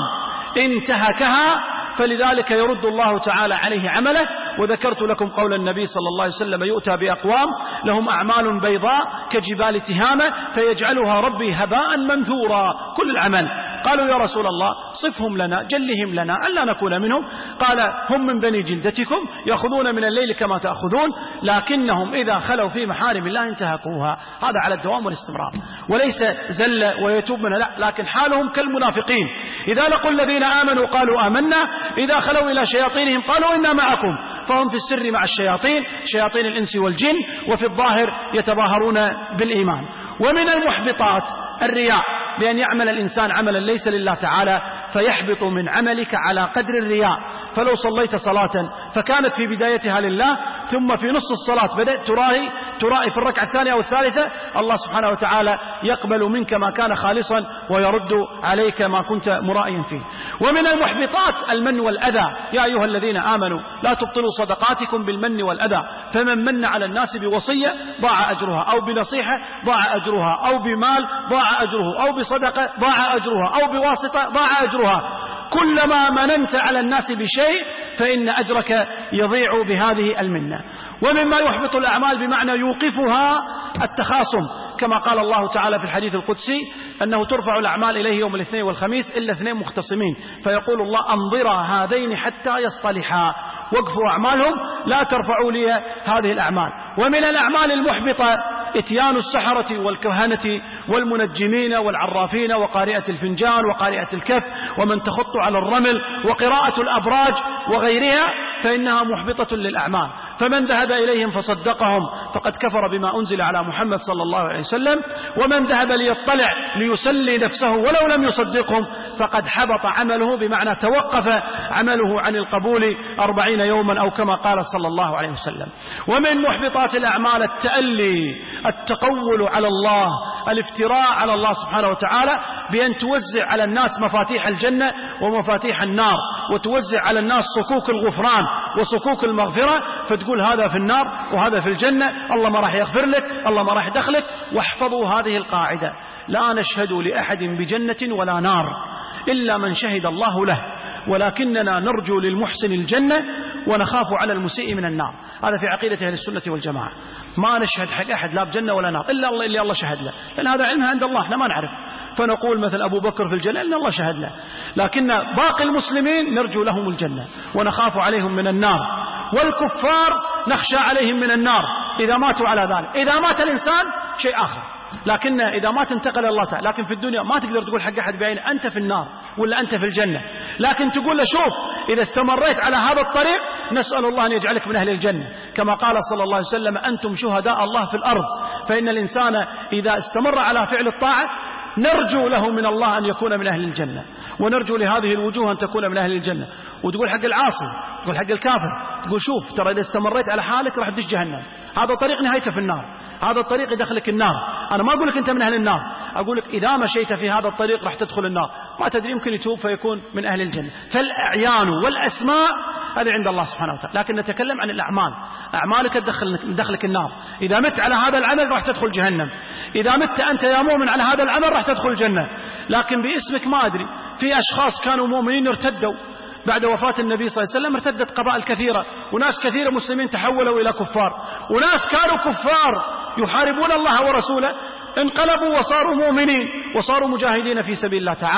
انتهكها، فلذلك يرد الله تعالى عليه عمله. وذكرت لكم قول النبي صلى الله عليه وسلم يؤتى بأقوام لهم أعمال بيضاء كجبال تهامة فيجعلها ربي هباء منثورا، كل العمل. قالوا يا رسول الله صفهم لنا جلهم لنا ألا نكون منهم. قال هم من بني جلدتكم يأخذون من الليل كما تأخذون لكنهم إذا خلوا في محارم الله انتهكوها. هذا على الدوام والاستمرار، وليس زل ويتوب من لا، لكن حالهم كالمنافقين إذا لقوا الذين آمنوا قالوا آمنا إذا خلوا إلى شياطينهم قالوا إنا معكم، فهم في السر مع الشياطين شياطين الإنس والجن وفي الظاهر يتظاهرون بالإيمان. ومن المحبطات الرياء، بأن يعمل الإنسان عملا ليس لله تعالى فيحبط من عملك على قدر الرياء. فلو صليت صلاة فكانت في بدايتها لله ثم في نص الصلاة بدأت ترائي ترائي في الركعة الثانية أو الثالثة، الله سبحانه وتعالى يقبل منك ما كان خالصا ويرد عليك ما كنت مرائيا فيه. ومن المحبطات المن والأذى، يا أيها الذين آمنوا لا تبطلوا صدقاتكم بالمن والأذى، فمن من على الناس بوصية ضاع أجرها أو بنصيحة ضاع أجرها أو بمال ضاع أجره أو بصدقة ضاع أجرها أو بواسطة ضاع أجرها. كلما مننت على الناس بشيء فإن أجرك يضيع بهذه المنة. ومما يحبط الأعمال بمعنى يوقفها التخاصم، كما قال الله تعالى في الحديث القدسي أنه ترفع الأعمال إليه يوم الاثنين والخميس إلا اثنين مختصمين، فيقول الله أنظرا هذين حتى يصطلحا، وقفوا أعمالهم لا ترفعوا لي هذه الأعمال. ومن الأعمال المحبطة إتيان السحرة والكهنة والمنجمين والعرافين وقارئة الفنجان وقارئة الكف ومن تخط على الرمل وقراءة الأبراج وغيرها، فإنها محبطة للأعمال. فمن ذهب إليهم فصدقهم فقد كفر بما أنزل على محمد صلى الله عليه وسلم، ومن ذهب ليطلع ليسلي نفسه ولو لم يصدقهم فقد حبط عمله، بمعنى توقف عمله عن القبول أربعين يوما أو كما قال صلى الله عليه وسلم. ومن محبطات الأعمال التألي، التقول على الله، الافتراء على الله سبحانه وتعالى بأن توزع على الناس مفاتيح الجنة ومفاتيح النار، وتوزع على الناس صكوك الغفران وصكوك المغفرة، فتقول هذا في النار وهذا في الجنة، الله ما راح يغفر لك، الله ما راح يدخلك. واحفظوا هذه القاعدة: لا نشهد لأحد بجنة ولا نار إلا من شهد الله له، ولكننا نرجو للمحسن الجنة ونخاف على المسيء من النار. هذا في عقيدة أهل السنة والجماعة، ما نشهد حق أحد لا بجنة ولا نار إلا الله اللي الله شهد له، لأن هذا علمها عند الله احنا ما نعرف، فنقول مثل أبو بكر في الجنة إلا الله شهد له، لكن باقي المسلمين نرجو لهم الجنة ونخاف عليهم من النار، والكفار نخشى عليهم من النار إذا ماتوا على ذلك. إذا مات الإنسان شيء آخر، لكن إذا ما تنتقل الله تعالى. لكن في الدنيا ما تقدر تقول حق أحد بعينه أنت في النار ولا أنت في الجنة، لكن تقول له شوف إذا استمريت على هذا الطريق نسأل الله أن يجعلك من أهل الجنة، كما قال صلى الله عليه وسلم أنتم شهداء الله في الأرض. فإن الإنسان إذا استمر على فعل الطاعة نرجو له من الله أن يكون من أهل الجنة، ونرجو لهذه الوجوه أن تكون من أهل الجنة. وتقول حق العاصي، تقول حق الكافر، تقول شوف ترى إذا استمريت على حالك راح تدش جهنم، هذا طريق نهايته في النار، هذا الطريق يدخلك النار. أنا ما أقول لك أنت من أهل النار، أقول لك إذا مشيت في هذا الطريق راح تدخل النار، ما تدري يمكن يتوب فيكون من أهل الجنة. فالأعيان والأسماء هذه عند الله سبحانه وتعالى، لكن نتكلم عن الأعمال. أعمالك تدخلك النار، إذا مت على هذا العمل راح تدخل جهنم، إذا مت أنت يا مؤمن على هذا العمل راح تدخل الجنة. لكن باسمك ما أدري، في أشخاص كانوا مؤمنين ارتدوا بعد وفاة النبي صلى الله عليه وسلم، ارتدت قبائل كثيرة، وناس كثيرة مسلمين تحولوا إلى كفار، وناس كانوا كفار يحاربون الله ورسوله انقلبوا وصاروا مؤمنين وصاروا مجاهدين في سبيل الله تعالى.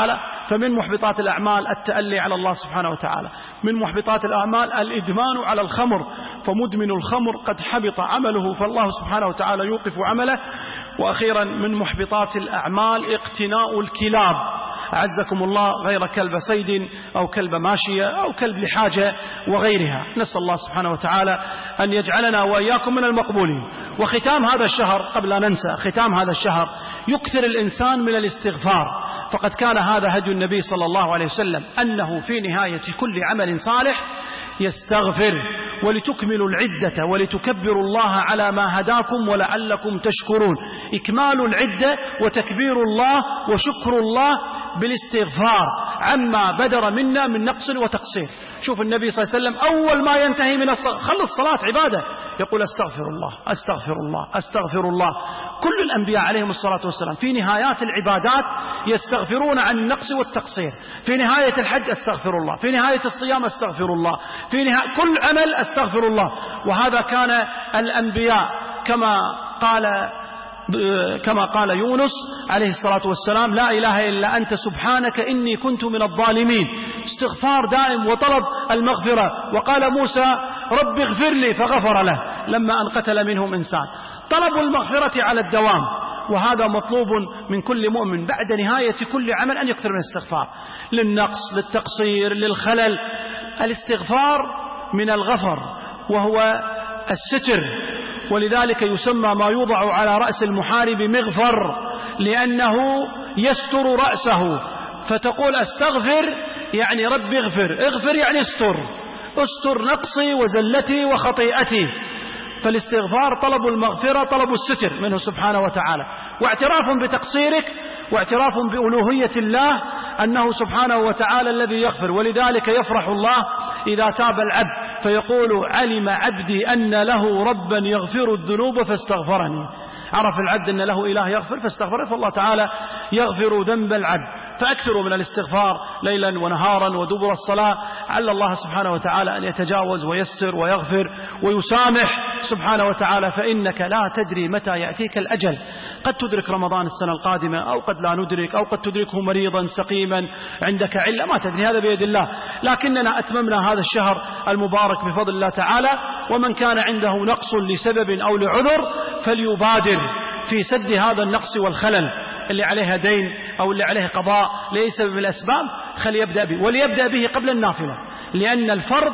فمن محبطات الأعمال التألي على الله سبحانه وتعالى، من محبطات الأعمال الإدمان على الخمر، فمدمن الخمر قد حبط عمله فالله سبحانه وتعالى يوقف عمله. وأخيرا من محبطات الأعمال اقتناء الكلاب أعزكم الله غير كلب صيد أو كلب ماشية أو كلب لحاجة وغيرها. نسأل الله سبحانه وتعالى أن يجعلنا وإياكم من المقبولين. وختام هذا الشهر قبل أن ننسى، ختام هذا الشهر يكثر الإنسان من الاستغفار، فقد كان هذا هدي النبي صلى الله عليه وسلم أنه في نهاية كل عمل صالح يستغفر ولتكملوا العدة ولتكبروا الله على ما هداكم ولعلكم تشكرون. إكمال العدة وتكبير الله وشكر الله بالاستغفار عما بدر منا من نقص وتقصير. شوف النبي صلى الله عليه وسلم أول ما ينتهي من الصلاة، خلص الصلاة عبادة، يقول أستغفر الله أستغفر الله أستغفر الله. كل الأنبياء عليهم الصلاة والسلام في نهايات العبادات يستغفرون عن النقص والتقصير. في نهاية الحج أستغفر الله، في نهاية الصيام أستغفر الله، في نهاية كل عمل أستغفر الله. وهذا كان الأنبياء كما قال كما قال يونس عليه الصلاة والسلام: لا إله إلا أنت سبحانك إني كنت من الظالمين. استغفار دائم وطلب المغفرة. وقال موسى: رب اغفر لي فغفر له لما أن قتل منهم إنسان. طلب المغفرة على الدوام، وهذا مطلوب من كل مؤمن بعد نهاية كل عمل أن يكثر من الاستغفار للنقص للتقصير للخلل. الاستغفار من الغفر وهو الستر، ولذلك يسمى ما يوضع على رأس المحارب مغفر، لأنه يستر رأسه. فتقول أستغفر يعني رب اغفر، اغفر يعني استر، استر نقصي وزلتي وخطيئتي. فالاستغفار طلب المغفرة، طلب الستر منه سبحانه وتعالى، واعتراف بتقصيرك واعتراف بألوهية الله أنه سبحانه وتعالى الذي يغفر. ولذلك يفرح الله إذا تاب العبد فيقول: علم عبدي أن له ربا يغفر الذنوب فاستغفرني. عرف العبد أن له إله يغفر فاستغفره، فالله تعالى يغفر ذنب العبد. فأكثروا من الاستغفار ليلا ونهارا ودبر الصلاة، على الله سبحانه وتعالى أن يتجاوز ويستر ويغفر ويسامح سبحانه وتعالى، فإنك لا تدري متى يأتيك الأجل. قد تدرك رمضان السنة القادمة أو قد لا ندرك، أو قد تدركه مريضا سقيما عندك علة، ما تدري، هذا بيد الله. لكننا أتممنا هذا الشهر المبارك بفضل الله تعالى، ومن كان عنده نقص لسبب أو لعذر فليبادر في سد هذا النقص والخلل. اللي عليها دين أو اللي عليه قضاء لسبب الأسباب خليبدأ به، وليبدأ به قبل النافلة، لأن الفرض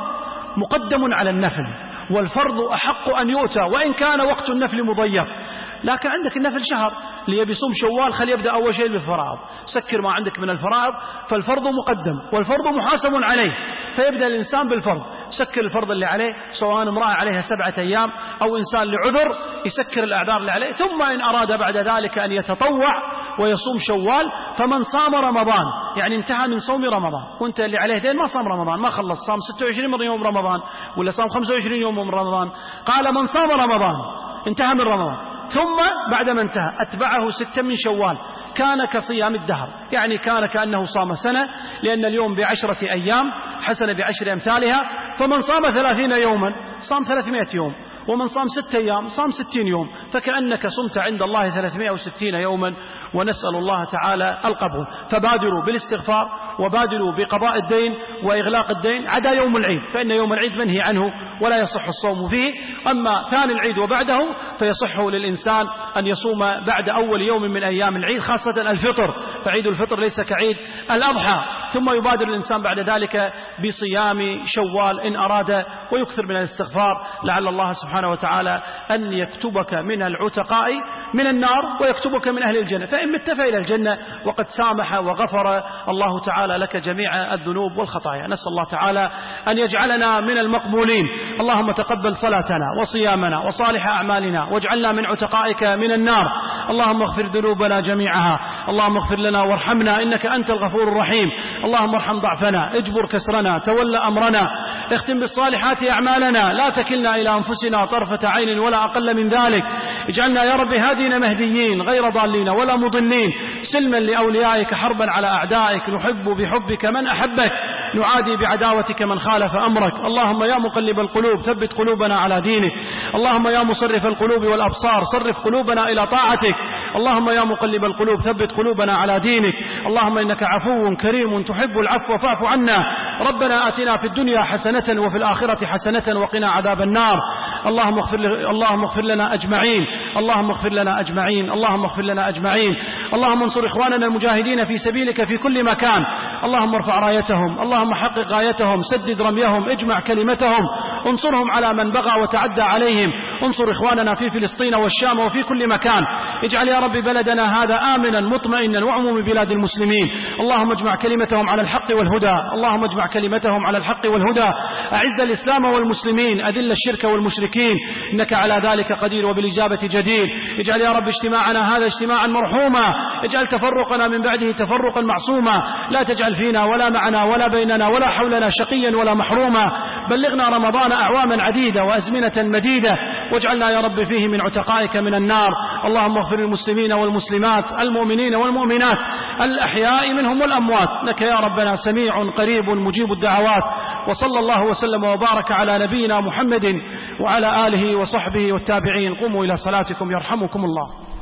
مقدم على النفل، والفرض أحق أن يؤتى وإن كان وقت النفل مضيق. لكن عندك النفل شهر، اللي يبي يصوم شوال خلي يبدأ أول شيء بالفرائض، سكر ما عندك من الفرائض، فالفرض مقدم والفرض محاسب عليه، فيبدأ الإنسان بالفرض، سكر الفرض اللي عليه، سواء امرأة عليها سبعة أيام أو إنسان لعذر يسكر الأعذار اللي عليه. ثم إن أراد بعد ذلك أن يتطوع ويصوم شوال، فمن صام رمضان يعني انتهى من صوم رمضان، وانت اللي عليه دين ما صام رمضان، ما خلص، صام ستة وعشرين من يوم رمضان ولا صام خمسة وعشرين يوم من رمضان، قال من صام رمضان انتهى من رمضان ثم بعدما انتهى أتبعه ستا من شوال كان كصيام الدهر، يعني كان كأنه صام سنة، لأن اليوم بعشرة أيام حسنة بعشر أمثالها. فمن صام ثلاثين يوما صام ثلاثمائة يوم، ومن صام ستة أيام صام ستين يوم، فكأنك صمت عند الله ثلاثمائة وستين يوما، ونسأل الله تعالى القبول. فبادروا بالاستغفار وبادروا بقضاء الدين وإغلاق الدين عدا يوم العيد، فإن يوم العيد منهي عنه ولا يصح الصوم فيه. أما ثاني العيد وبعده فيصح للإنسان أن يصوم بعد أول يوم من أيام العيد، خاصة الفطر، فعيد الفطر ليس كعيد الأضحى. ثم يبادر الإنسان بعد ذلك بصيام شوال إن أراد، ويكثر من الاستغفار لعل الله سبحانه وتعالى أن يكتبك من العتقاء من النار ويكتبك من أهل الجنة، فإن مت فإلى الجنة وقد سامح وغفر الله تعالى لك جميع الذنوب والخطايا. نسأل الله تعالى أن يجعلنا من المقبولين. اللهم تقبل صلاتنا وصيامنا وصالح أعمالنا، واجعلنا من عتقائك من النار. اللهم اغفر ذنوبنا جميعها، اللهم اغفر لنا وارحمنا إنك أنت الغفور الرحيم. اللهم ارحم ضعفنا، اجبر كسرنا، تولى أمرنا، اختم بالصالحات أعمالنا، لا تكلنا إلى أنفسنا طرفة عين ولا أقل من ذلك. اجعلنا يا رب هادين مهديين غير ضالين ولا مضلين، سلما لأوليائك حربا على أعدائك، نحب بحبك من أحبك، نعادي بعداوتك من خالف أمرك. اللهم يا مقلب القلوب ثبت قلوبنا على دينك، اللهم يا مصرف القلوب والأبصار صرف قلوبنا إلى طاعتك، اللهم يا مقلب القلوب ثبت قلوبنا على دينك، اللهم إنك عفو كريم تحب العفو فاعف عنا. ربنا آتنا في الدنيا حسنة وفي الآخرة حسنة وقنا عذاب النار. اللهم اغفر اللهم اغفر لنا أجمعين اللهم اغفر لنا أجمعين اللهم اغفر لنا أجمعين. اللهم انصر إخواننا المجاهدين في سبيلك في كل مكان. اللهم ارفع رايتهم، اللهم حقق غايتهم، سدد رميهم، اجمع كلمتهم، انصرهم على من بغى وتعدى عليهم. انصر إخواننا في فلسطين والشام وفي كل مكان. اجعل يا رب بلدنا هذا آمنا مطمئنا وعموم بلاد المسلمين. اللهم اجمع كلمتهم على الحق والهدى اللهم اجمع كلمتهم على الحق والهدى. أعز الإسلام والمسلمين، أذل الشرك والمشركين، إنك على ذلك قدير وبالإجابة جدير. اجعل يا رب اجتماعنا هذا اجتماعا مرحوما، اجعل تفرقنا من بعده تفرقا معصوما. لا تجعل فينا ولا معنا ولا بيننا ولا حولنا شقيا ولا محروما. بلغنا رمضان أعواما عديدة وأزمنة مديدة، واجعلنا يا رب فيه من عتقائك من النار. اللهم اغفر للمسلمين والمسلمات، المؤمنين والمؤمنات، الأحياء منهم والأموات، إنك يا ربنا سميع قريب مجيب الدعوات. وصلى الله وسلم وبارك على نبينا محمد وعلى آله وصحبه والتابعين. قوموا إلى صلاتكم يرحمكم الله.